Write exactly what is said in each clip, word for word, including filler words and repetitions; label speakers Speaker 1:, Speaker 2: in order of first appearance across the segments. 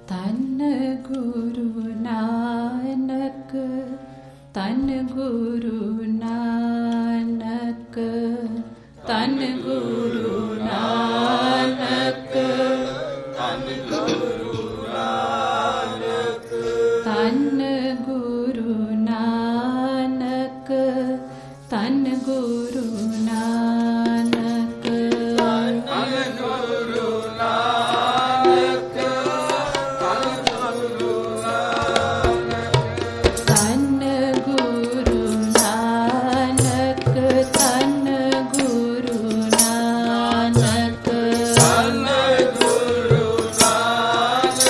Speaker 1: धन गुरु नानक, धन गुरु नानक, धन गुरु नानक, धन गुरु नानक, धन गुरु नानक, धन गुरु नानक, धन गुरु नानक, धन गुरु नानक, धन गुरु नानक, धन गुरु नानक,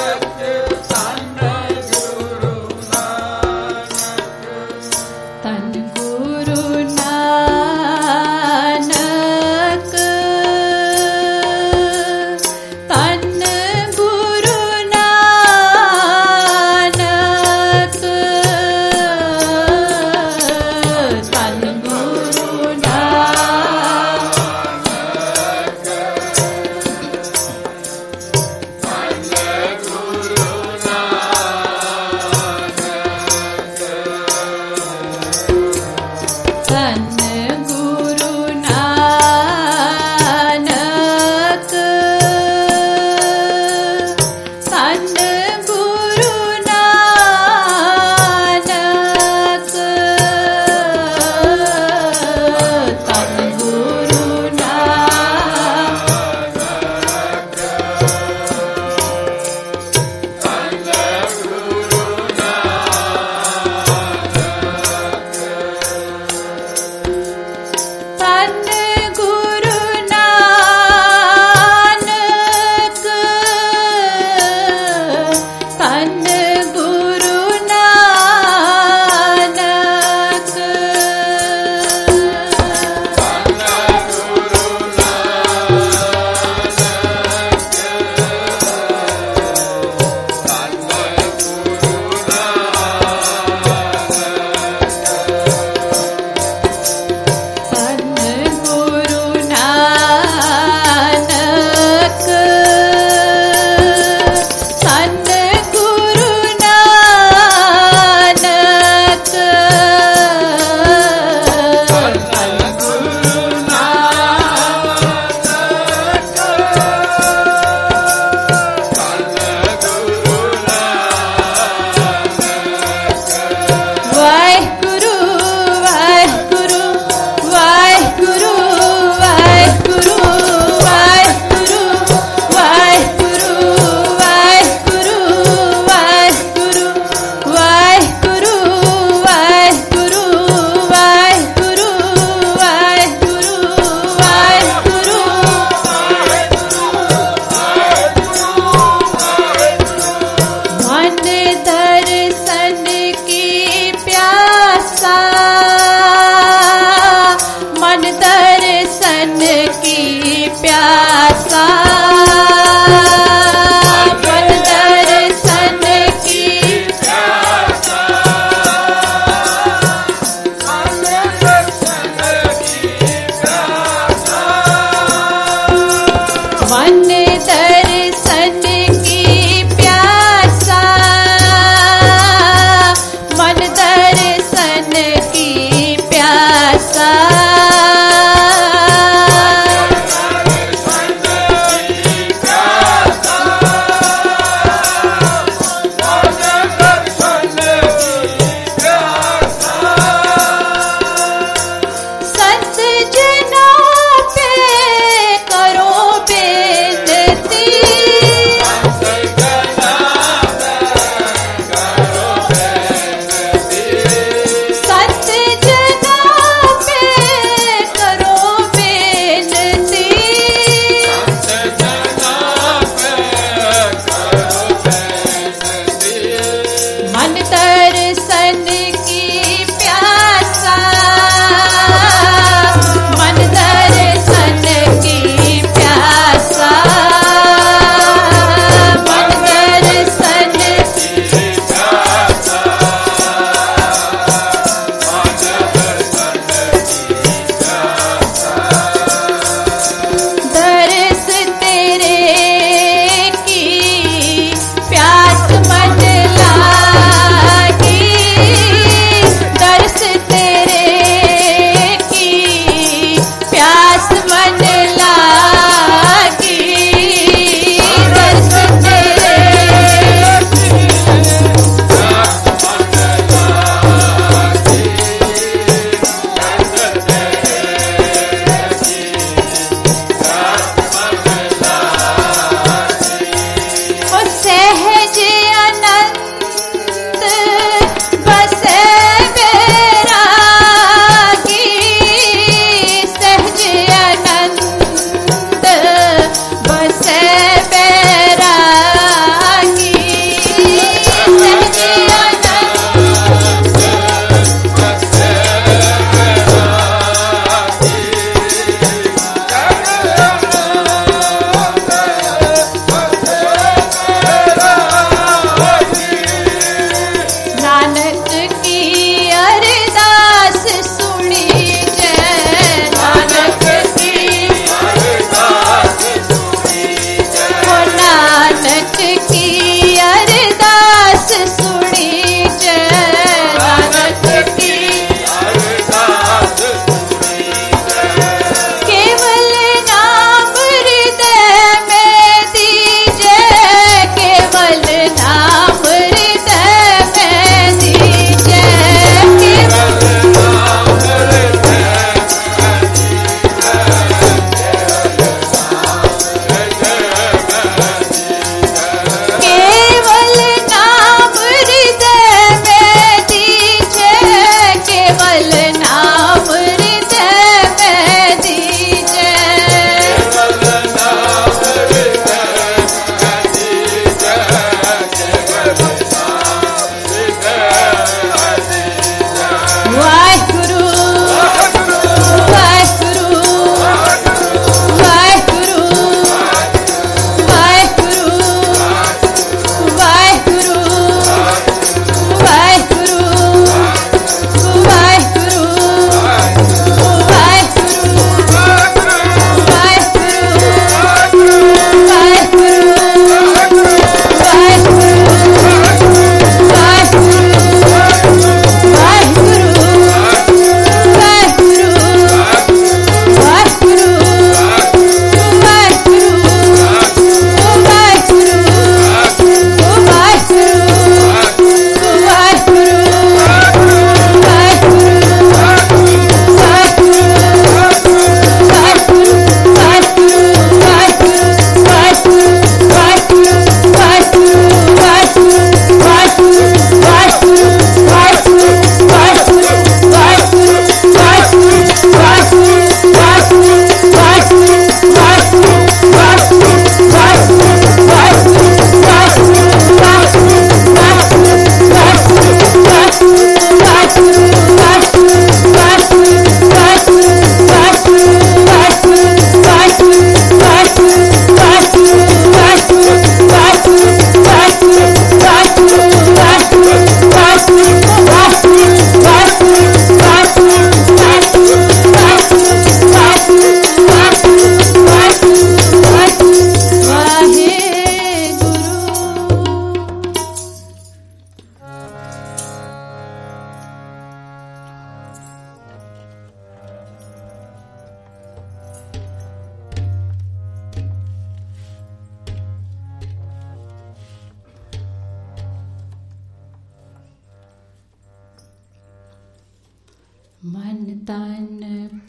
Speaker 1: मन तन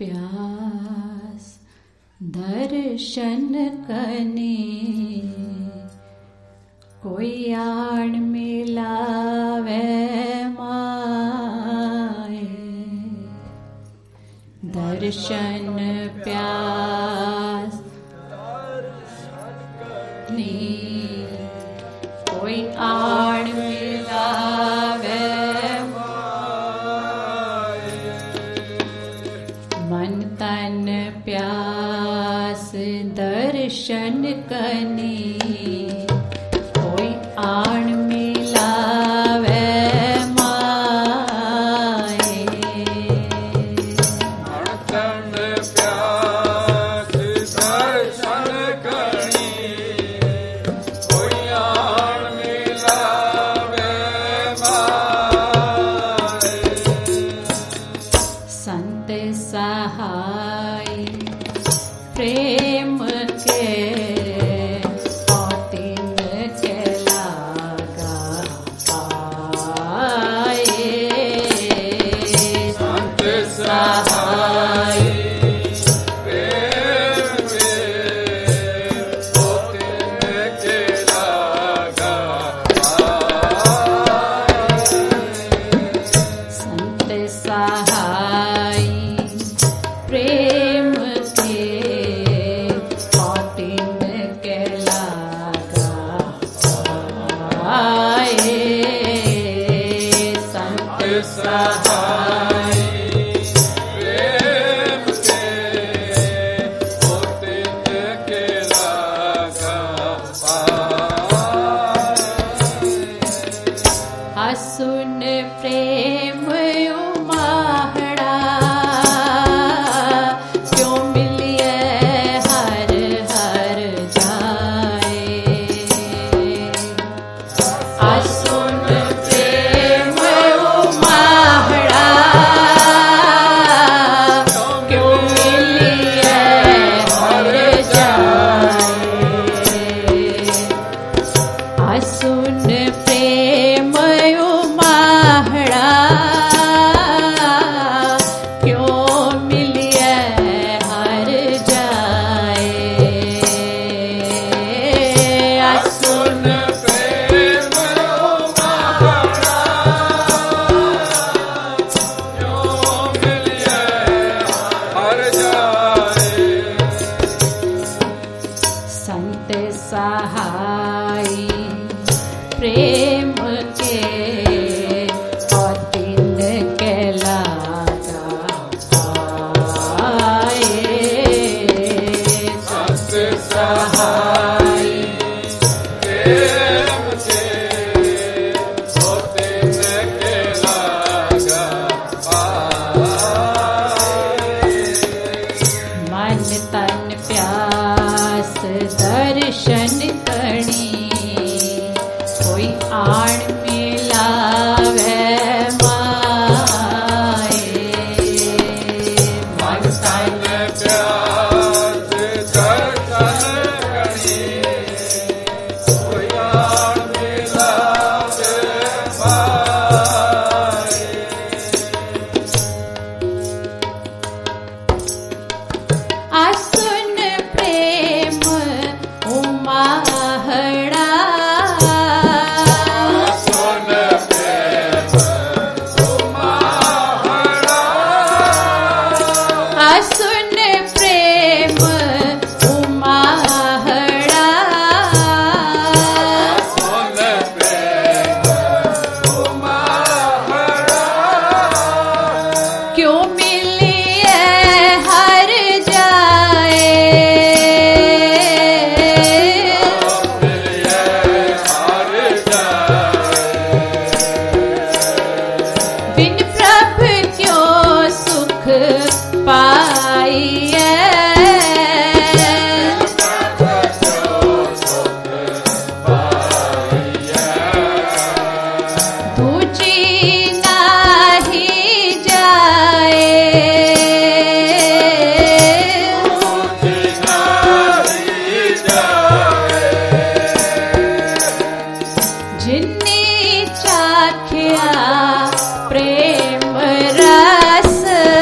Speaker 1: प्यास दर्शन कने, कोई आड़ मिलावे माए। दर्शन प्यास नी, कोई आड़ मिलावे मन तन प्यास दर्शन कने, कोई आण मिलावे माए।
Speaker 2: मन तन प्यास
Speaker 1: सुन प्रेम उमाहड़ा क्यों मिलिए हर हर जाए। आ सुन प्रेम उमाहड़ा क्यों मिलिए हर जाए। आ सुन प्रेम उमाहड़ा क्यों मिलिए हर जाए। आ सुन
Speaker 2: प्रेम उमाहड़ा क्यों मिलिए हर जाए।
Speaker 1: संत सहाई प्रेम के और दिन के लागा आए।
Speaker 2: संत सहाई प्रेम के होते के लागा आए।
Speaker 1: मन तन प्यास दर्शन करनी कोई आण मिलावे माए। मन तन
Speaker 2: प्यास दर्शन करी कोई आन मिलावे माए।
Speaker 1: आ सुन प्रेम उमाहड़ा
Speaker 2: सुन प्रेम उमाहड़ा
Speaker 1: आ सुन प्रेम उमाहड़ा
Speaker 2: सुन प्रेम उमाहड़ा
Speaker 1: क्यों मिलिए हर जाए।
Speaker 2: मिलिए हर जाए।
Speaker 1: बिन प्रभ क्यों सुख पाइए। दूजी नाही जाए। जिन्नी चाखिया प्रेम रस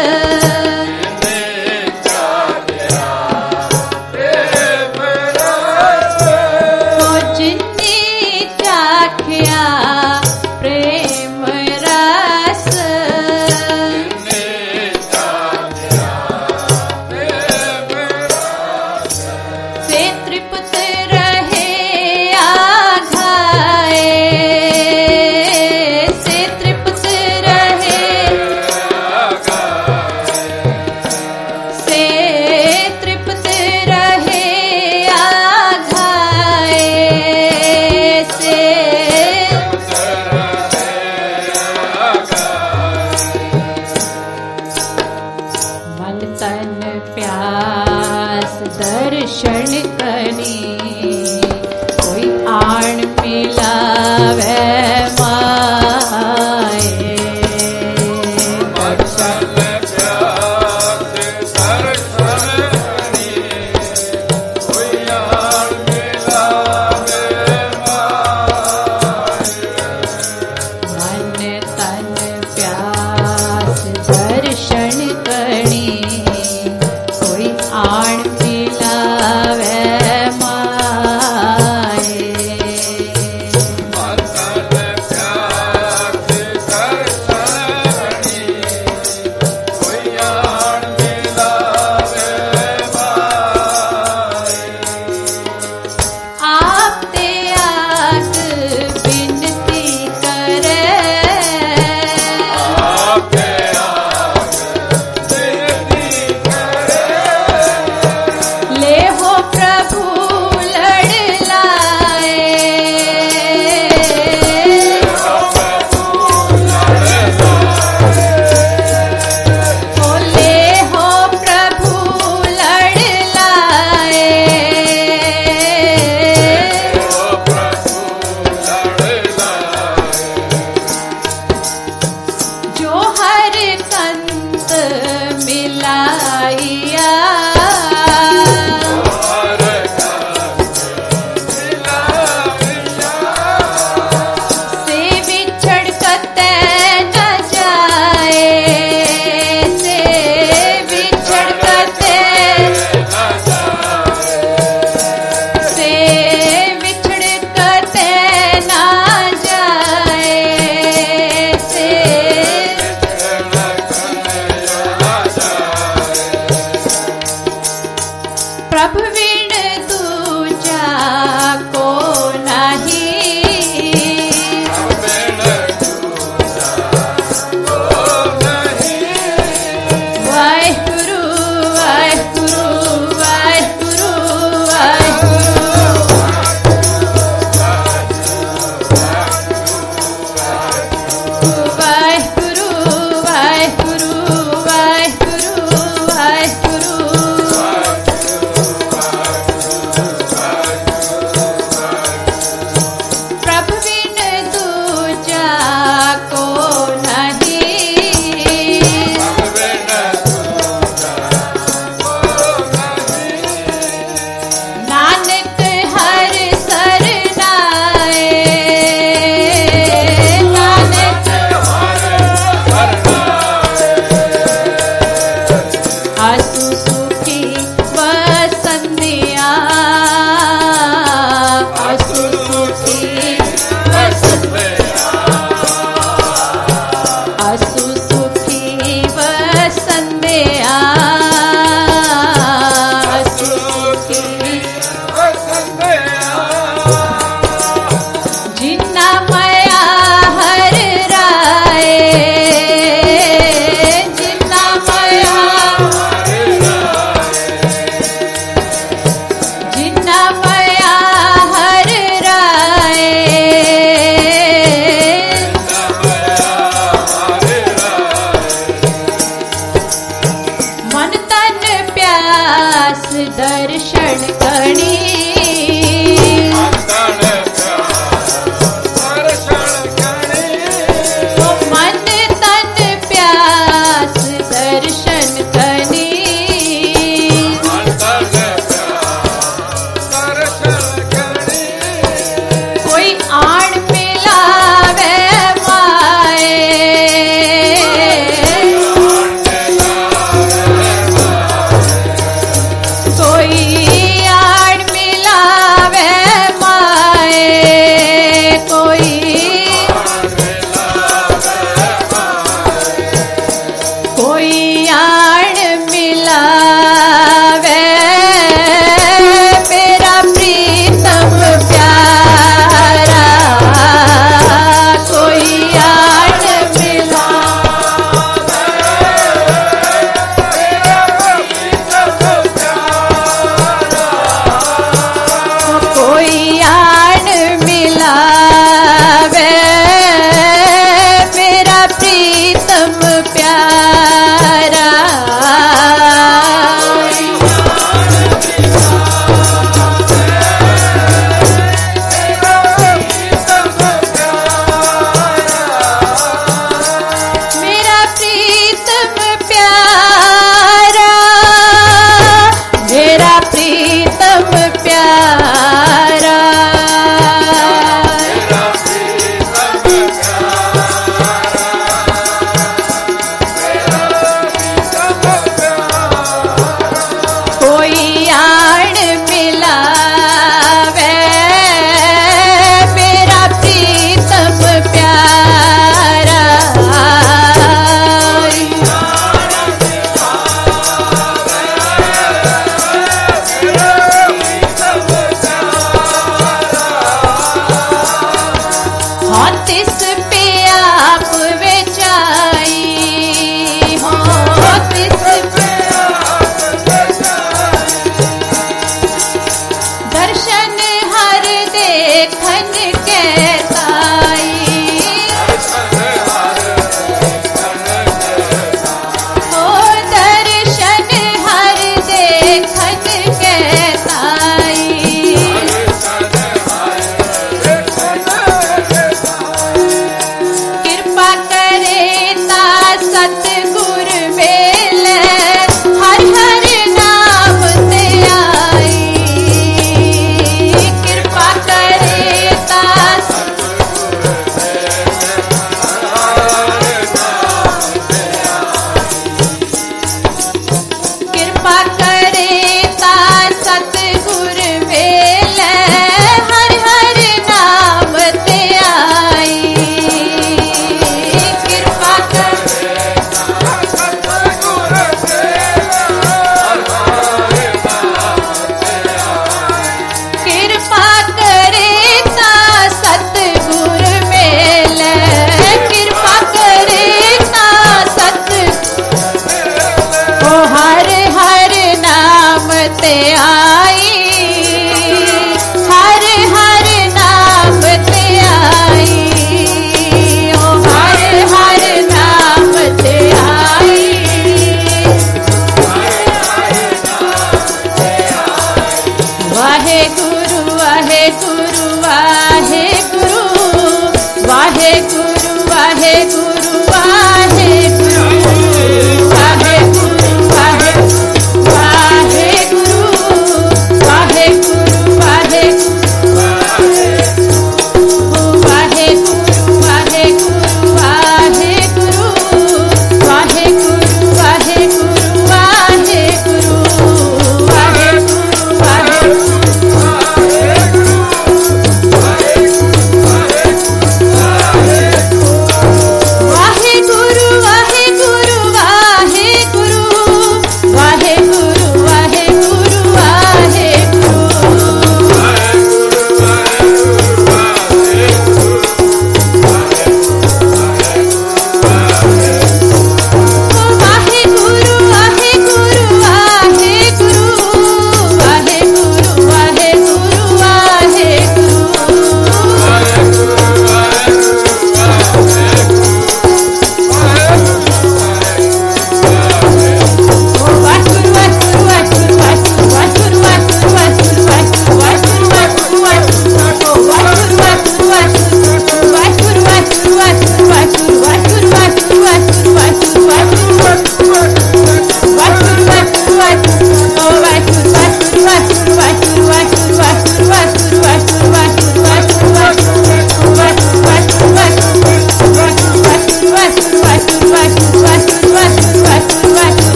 Speaker 1: ओ जिन्नी चाखिया प्रेम रस से तृप्त रहे आघाए।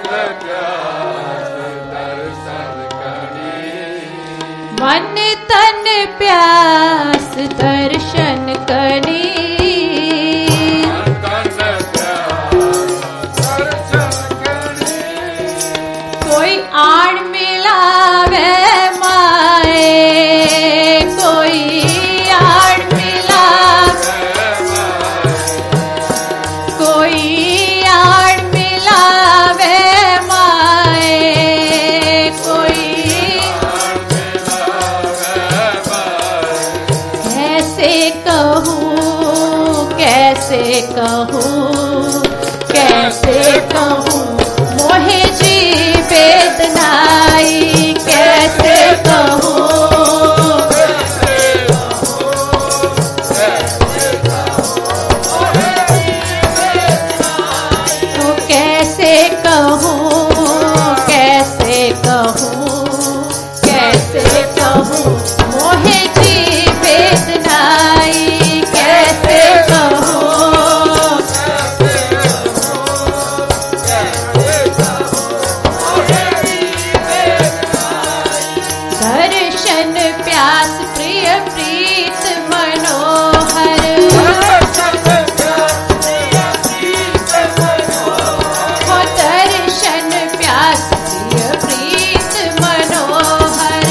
Speaker 1: मन तन प्यास दर्शन करी कोई आड़ मिलावे माए कोई आड़ मिलावे कोई आड़ मिलावे माए कोई कैसे कहूँ कैसे कहूँ कैसे कहूँ मोहे जी वेदनाई कैसे कहूँ तो कैसे कहूँ कैसे कहूँ कैसे कहूँ मोहे जी वेदनाई कैसे कहूँ दर्शन प्यास प्रिय प्रीत मनोहर हो दर्शन प्यास प्रिय प्रीत मनोहर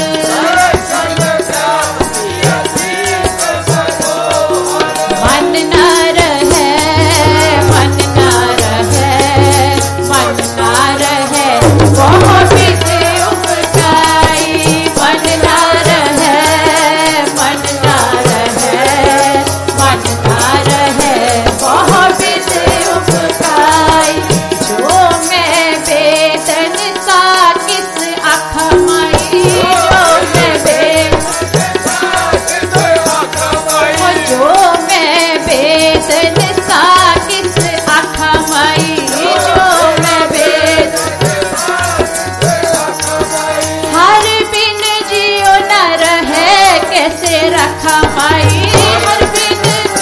Speaker 1: मन न रहे मन न रहे मन न रहे वह विधि उपजाई मन न रहे मन न रहे मन न रहे वह विधि उपजाई जो मैं वेदन सा किस अख माई जो मैं वेदन जो मैं वेदन सा किस अख माई जो मैं वेद हर बिन जियो न रहे कैसे रखा माई हर बिन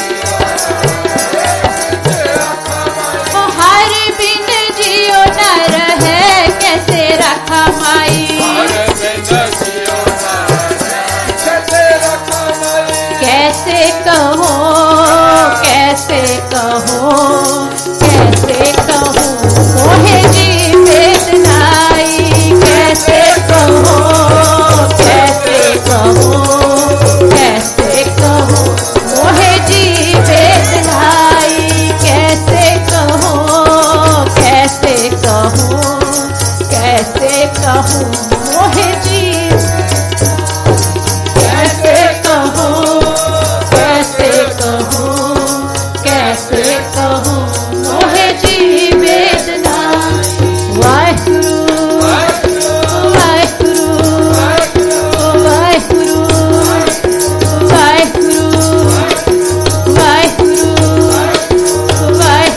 Speaker 1: ओ हर बिन जियो न रहे कैसे रखा माई कैसे कहो कैसे कहो कैसे कहो मोहे जी वेदनाई कैसे कहो कैसे कहो कैसे कहो मोहे जी वेदनाई कैसे कहो कैसे कहो कैसे कहो मोहे जी कैसे कहो कैसे कहो कैसे कहो मोहे जी वेदना वाहिगुरु वाहिगुरु वाहिगुरु वाहिगुरु वाहिगुरु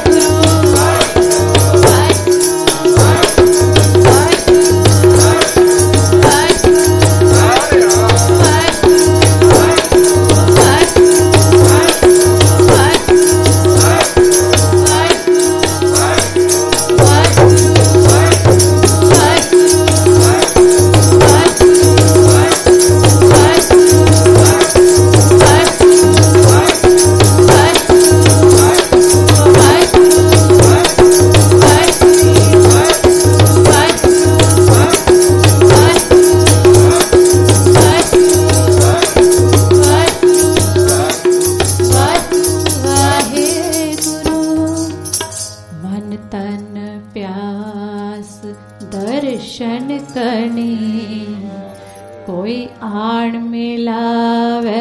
Speaker 1: दर्शन करनी कोई आड़ मिलावे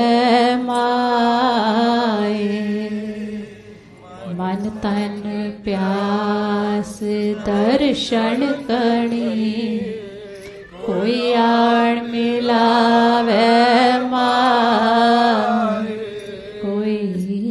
Speaker 1: माए मन तन प्यास दर्शन करनी कोई आड़ मिलावे माए कोई